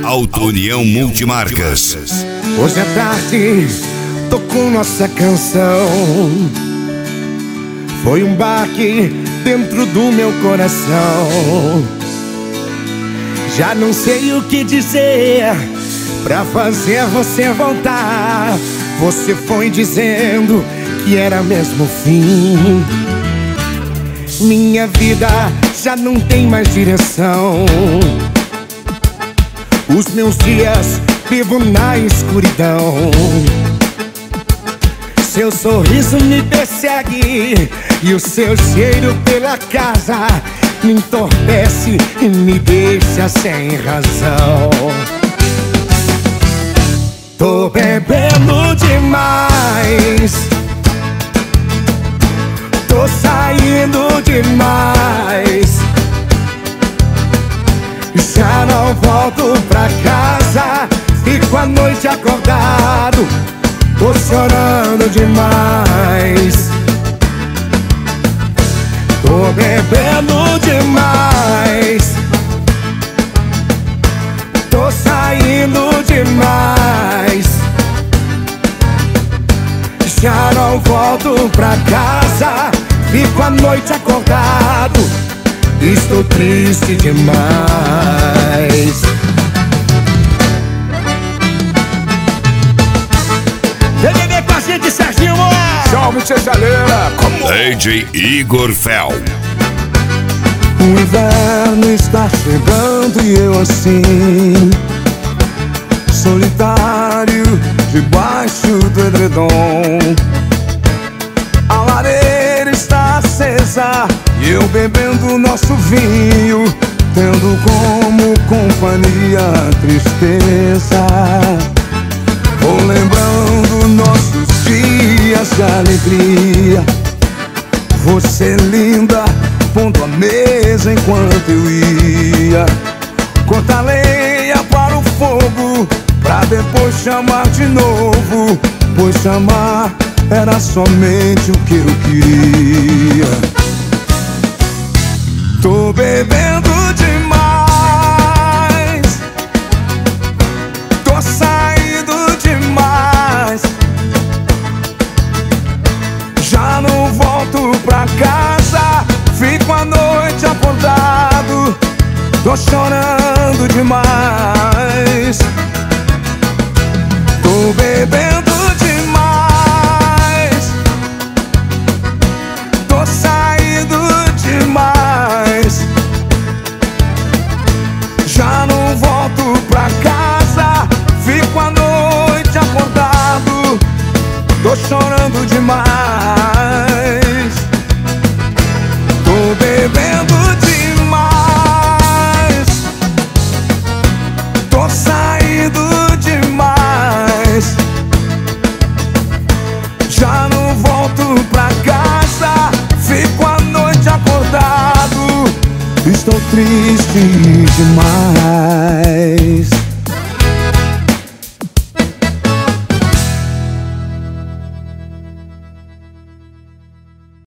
Alto União Multimarcas. Hoje à tarde tocou nossa canção. Foi um baque dentro do meu coração. Já não sei o que dizer pra fazer você voltar. Você foi dizendo que era mesmo o fim. Minha vida já não tem mais direção. Os meus dias vivo na escuridão. Seu sorriso me persegue e o seu cheiro pela casa me entorpece e me deixa sem razão. Tô bebendo demais, tô saindo demais. Já não volto pra casa, fico a noite acordado, tô chorando demais. Tô bebendo demais, tô saindo demais. Já não volto pra casa, fico a noite acordado, estou triste demais. Vem beber com a gente, Serginho! Salve, tia Chaleira! DJ Igor Fel. O inverno está chegando e eu assim, solitário, debaixo do edredom. A lareira está acesa e eu bebendo nosso vinho, tendo como companhia a tristeza. Vou lembrando nossos dias de alegria. Você linda, pondo a mesa enquanto eu ia cortar lenha para o fogo, pra depois chamar de novo, pois chamar era somente o que eu queria. Tô bebendo demais, tô saindo demais. Já não volto pra casa, fico a noite acordado, tô chorando demais. Tô bebendo demais, tô saindo demais. Já não volto pra casa, fico a noite acordado, tô chorando demais. Tô bebendo demais, tô saindo demais. Já não volto pra casa, fico a noite acordado, estou triste demais.